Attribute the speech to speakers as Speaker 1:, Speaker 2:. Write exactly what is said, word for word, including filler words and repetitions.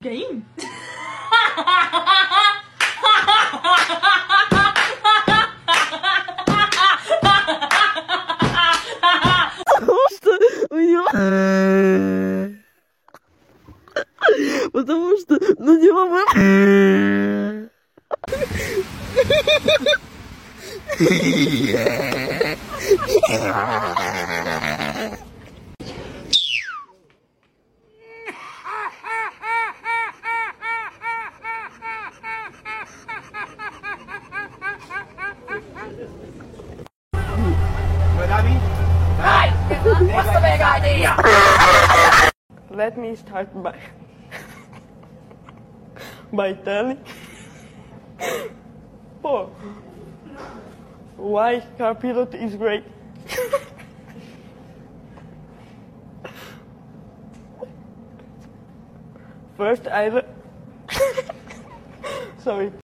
Speaker 1: game?
Speaker 2: Потому что, ну не могу.
Speaker 3: Hey! What's the big idea?
Speaker 2: Let me start by by telling Paul why car pilot is great. First I sorry.